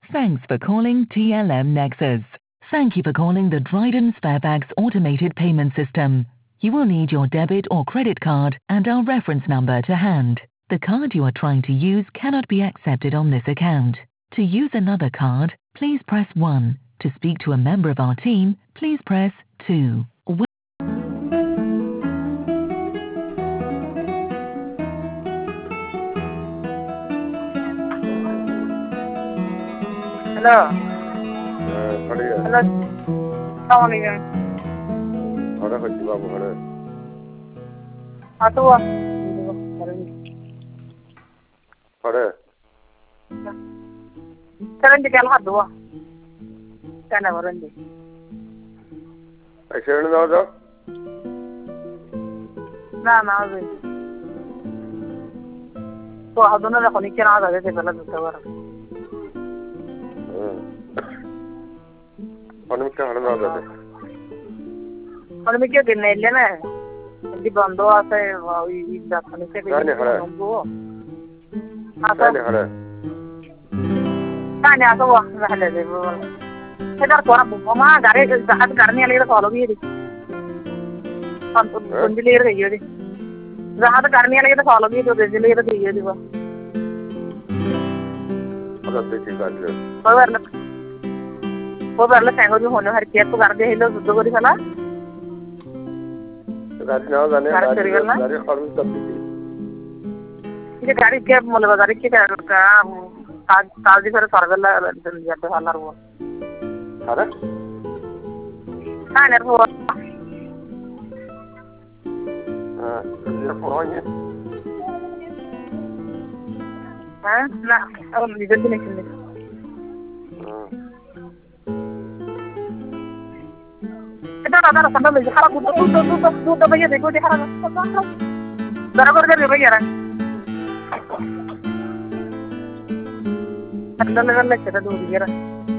Thanks for calling TLM Nexus. Thank you for calling the Dryden Sparebags automated payment system. You will need your debit or credit card and our reference number to hand. The card you are trying to use cannot be accepted on this account. To use another card, please press 1. To speak to a member of our team, please press 2. Hello. Hello. Hello. Assalamualaikum. Ada kerja babu ada. Atau Ada. sekarang di kalau dua. Kan orang di. Aisyah ni ada. Nah, sih. Tuh, adunnya lah konik kira ada deh kalau tuh kabar. Konik kira ada deh. Konik kira din naik lena. Di bando asa, ini dah konik kira. Ni ada. Asa. Ni ada. Kan ya, asa wah, dah ada deh. Sedar tuh orang bumma, gari jahat garni alih itu follow gini. Kunjili itu gini. Jahat garni alih itu follow gini, tuh kunjili itu gini tuh. Ada tiga kali. वो बरले सेंगो जो होने हर case तो कर दे हिलो दुद्ध को दिखाला गाड़ी ना जाने गाड़ी खरीद सकती थी ये गाड़ी क्या मोले बाजारी की क्या ताज जी फिर सर्वेला जाते हालर वो अरे हाँ नर वो ये फोन है हाँ ना अब निजत भी नहीं सुनने kita rata sampai beli harap tuh banyak deh gue di harap berapa harga banyak kan ada level kita tuh di